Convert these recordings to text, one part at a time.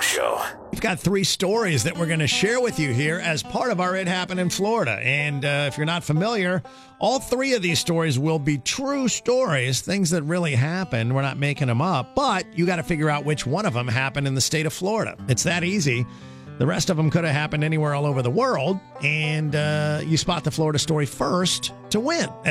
Show. We've got 3 stories that we're going to share with you here as part of our It Happened in Florida. And if you're not familiar, all 3 of these stories will be true stories, things that really happened. We're not making them up, but you got to figure out which one of them happened in the state of Florida. It's that easy. The rest of them could have happened anywhere all over the world. And you spot the Florida story first to win at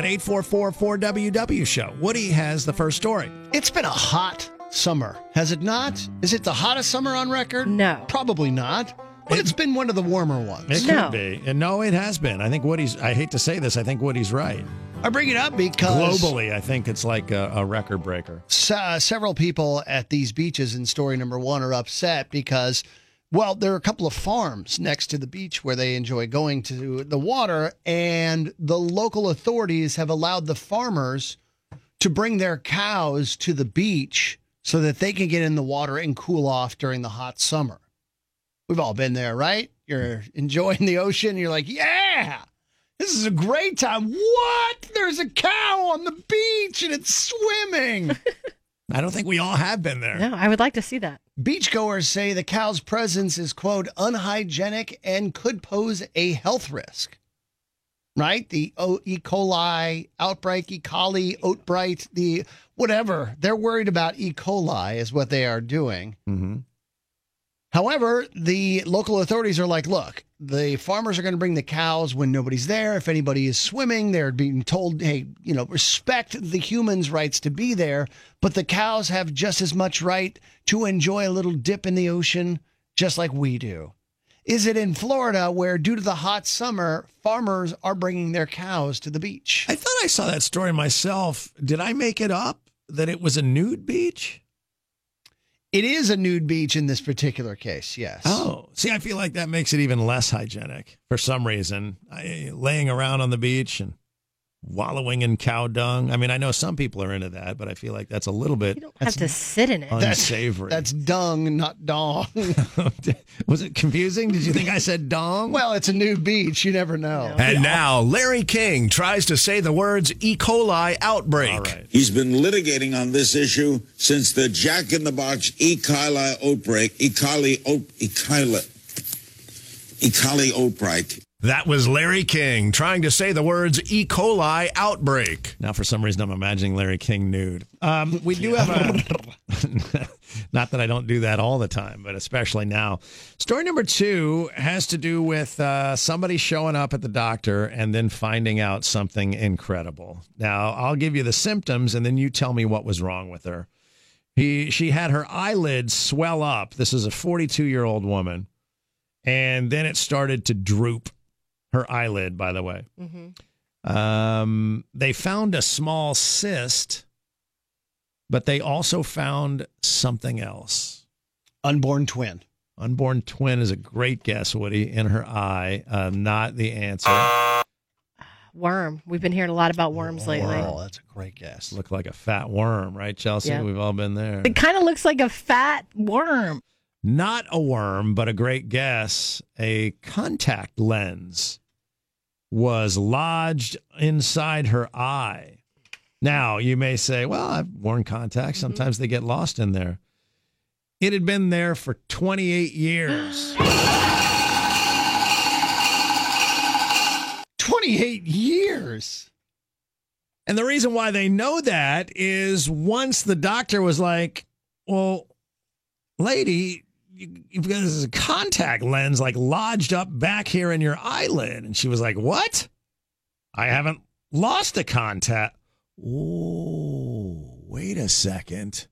844-4WW Show. Woody has the first story. It's been a hot summer, has it not? Is it the hottest summer on record? No. Probably not. But it's been one of the warmer ones. It could be. And no, it has been. I think I hate to say this, I think Woody's right. I bring it up because globally, I think it's like a record breaker. Several people at these beaches in story number 1 are upset because, well, there are a couple of farms next to the beach where they enjoy going to the water, and the local authorities have allowed the farmers to bring their cows to the beach so that they can get in the water and cool off during the hot summer. We've all been there, right? You're enjoying the ocean. You're like, yeah, this is a great time. What? There's a cow on the beach and it's swimming. I don't think we all have been there. No, I would like to see that. Beachgoers say the cow's presence is, quote, unhygienic and could pose a health risk. Right? The E. coli outbreak, E. coli, outbreak, the whatever. They're worried about E. coli is what they are doing. Mm-hmm. However, the local authorities are like, look, the farmers are going to bring the cows when nobody's there. If anybody is swimming, they're being told, hey, respect the humans' rights to be there. But the cows have just as much right to enjoy a little dip in the ocean, just like we do. Is it in Florida where, due to the hot summer, farmers are bringing their cows to the beach? I thought I saw that story myself. Did I make it up that it was a nude beach? It is a nude beach in this particular case, yes. Oh, see, I feel like that makes it even less hygienic for some reason. Laying around on the beach and wallowing in cow dung. I mean, I know some people are into that, but I feel like that's a little bit You don't have to sit in it. unsavory. That's dung, not dong. Was it confusing? Did you think I said dong? Well, it's a nude beach. You never know. And now Larry King tries to say the words E. coli outbreak. All right. He's been litigating on this issue since the Jack in the Box E. coli outbreak. E. coli outbreak. That was Larry King trying to say the words E. coli outbreak. Now, for some reason, I'm imagining Larry King nude. We do have a... Not that I don't do that all the time, but especially now. Story number 2 has to do with somebody showing up at the doctor and then finding out something incredible. Now, I'll give you the symptoms, and then you tell me what was wrong with her. She had her eyelids swell up. This is a 42-year-old woman. And then it started to droop. Her eyelid, by the way. Mm-hmm. They found a small cyst, but they also found something else. Unborn twin. Unborn twin is a great guess, Woody, in her eye. Not the answer. Worm. We've been hearing a lot about worms lately. Oh, that's a great guess. Looked like a fat worm, right, Chelsea? Yeah. We've all been there. It kind of looks like a fat worm. Not a worm, but a great guess. A contact lens was lodged inside her eye. Now, you may say, well, I've worn contacts. Sometimes they get lost in there. It had been there for 28 years. 28 years. And the reason why they know that is once the doctor was like, well, lady, you've got this contact lens like lodged up back here in your eyelid. And she was like, what? I haven't lost a contact. Oh, wait a second.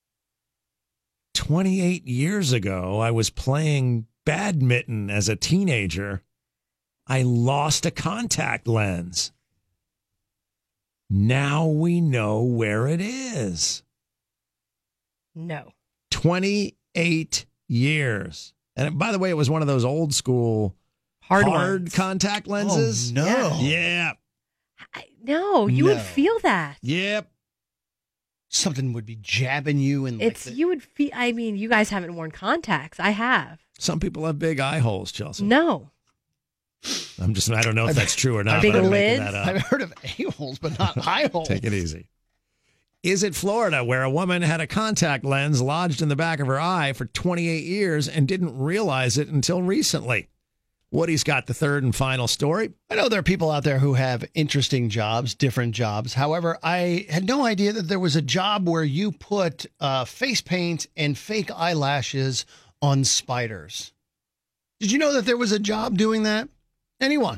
28 years ago, I was playing badminton as a teenager. I lost a contact lens. Now we know where it is. No. 28 years. And by the way, it was one of those old school hard ones. contact lenses. Oh, no. Yeah. No, you would feel that. Yep. Something would be jabbing you in You would feel, I mean, you guys haven't worn contacts. I have. Some people have big eye holes, Chelsea. No. I don't know if that's true or not. Big but I'm lids? making that up. I've heard of a-holes, but not eye holes. Take it easy. Is it Florida, where a woman had a contact lens lodged in the back of her eye for 28 years and didn't realize it until recently? Woody's got the third and final story. I know there are people out there who have interesting jobs, different jobs. However, I had no idea that there was a job where you put face paint and fake eyelashes on spiders. Did you know that there was a job doing that? Anyone?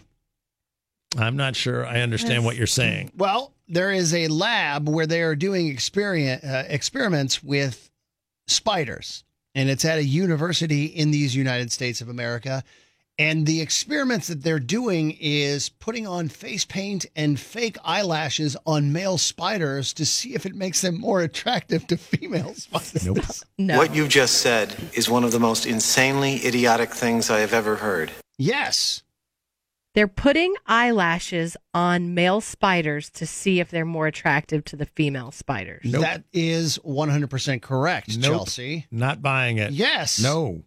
I'm not sure I understand what you're saying. Well, there is a lab where they are doing experiments with spiders, and it's at a university in these United States of America. And the experiments that they're doing is putting on face paint and fake eyelashes on male spiders to see if it makes them more attractive to female spiders. Nope. No. What you've just said is one of the most insanely idiotic things I have ever heard. Yes. They're putting eyelashes on male spiders to see if they're more attractive to the female spiders. Nope. That is 100% correct, Nope. Chelsea. Not buying it. Yes. No.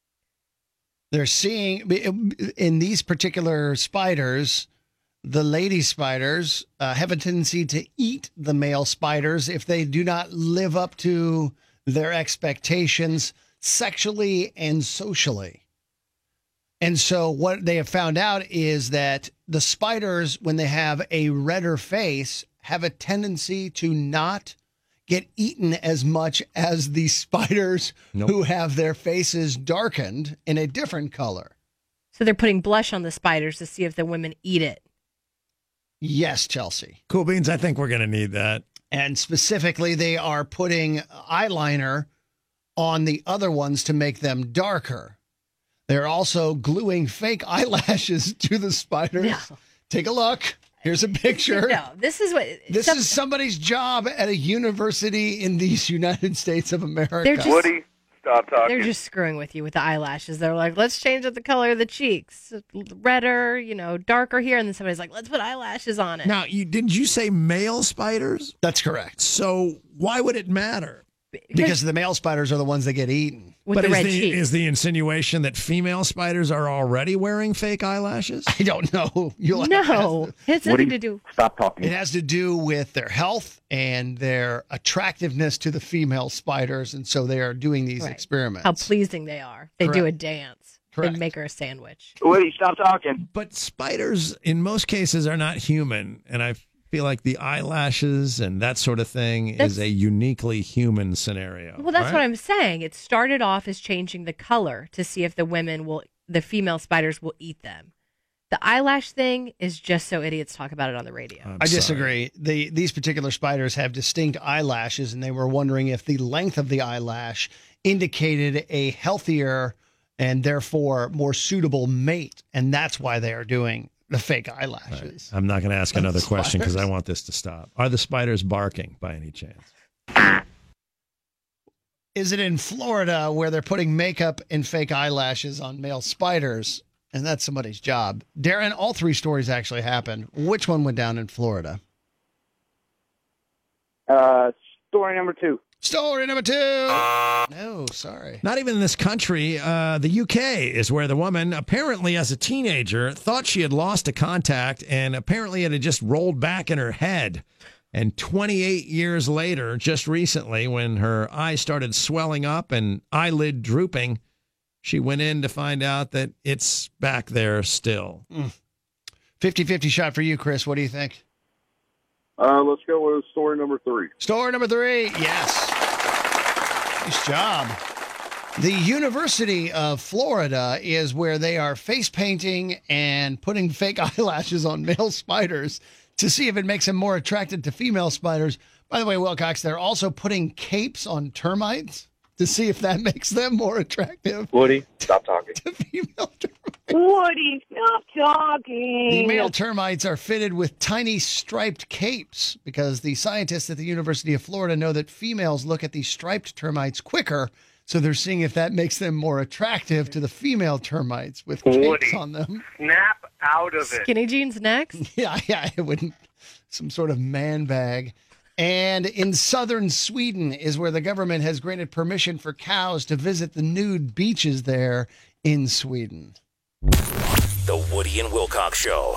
They're seeing in these particular spiders, the lady spiders have a tendency to eat the male spiders if they do not live up to their expectations sexually and socially. And so what they have found out is that the spiders, when they have a redder face, have a tendency to not get eaten as much as the spiders who have their faces darkened in a different color. So they're putting blush on the spiders to see if the women eat it. Yes, Chelsea. Cool beans, I think we're going to need that. And specifically, they are putting eyeliner on the other ones to make them darker. They're also gluing fake eyelashes to the spiders. No. Take a look. Here's a picture. No, this is what... This is somebody's job at a university in these United States of America. They're just, Woody, stop talking. they're just screwing with you with the eyelashes. They're like, let's change up the color of the cheeks. Redder, darker here. And then somebody's like, let's put eyelashes on it. Now, did you say male spiders? That's correct. So why would it matter? Because the male spiders are the ones that get eaten. with But the is red the, cheeks. is the insinuation that female spiders are already wearing fake eyelashes? I don't know. You'll have No, to- it's nothing to do. Stop talking. It has to do with their health and their attractiveness to the female spiders. And so they are doing these Right. experiments. How pleasing they are. They do a Correct. dance. Correct. They make her a sandwich. Woody, stop talking. But spiders, in most cases, are not human. And I feel like the eyelashes and that sort of thing That's- is a uniquely human scenario. Well, that's right? what I'm saying. It started off as changing the color to see if the female spiders will eat them. The eyelash thing is just so idiots talk about it on the radio. I'm I sorry. disagree. These particular spiders have distinct eyelashes, and they were wondering if the length of the eyelash indicated a healthier and therefore more suitable mate. And that's why they are doing the fake eyelashes. I'm not going to ask another question because I Spiders. want this to stop. Are the spiders barking by any chance? Is it in Florida where they're putting makeup and fake eyelashes on male spiders? And that's somebody's job. Darren, all three stories actually happened. Which one went down in Florida? Story number 2. Story number 2. No, sorry. Not even in this country. The UK is where the woman, apparently as a teenager, thought she had lost a contact, and apparently it had just rolled back in her head. And 28 years later, just recently, when her eye started swelling up and eyelid drooping, she went in to find out that it's back there still. 50-50 shot for you, Chris. What do you think? Let's go with story number 3. Story number 3. Yes. Nice job. The University of Florida is where they are face painting and putting fake eyelashes on male spiders to see if it makes them more attracted to female spiders. By the way, Wilcox, they're also putting capes on termites to see if that makes them more attractive Woody, stop talking. to female termites. Woody, stop talking. The male termites are fitted with tiny striped capes because the scientists at the University of Florida know that females look at these striped termites quicker. So they're seeing if that makes them more attractive to the female termites with capes Woody. on them. Snap out of it. Skinny jeans next. Yeah, it wouldn't. Some sort of man bag. And in southern Sweden is where the government has granted permission for cows to visit the nude beaches there in Sweden. The Woody and Wilcox Show.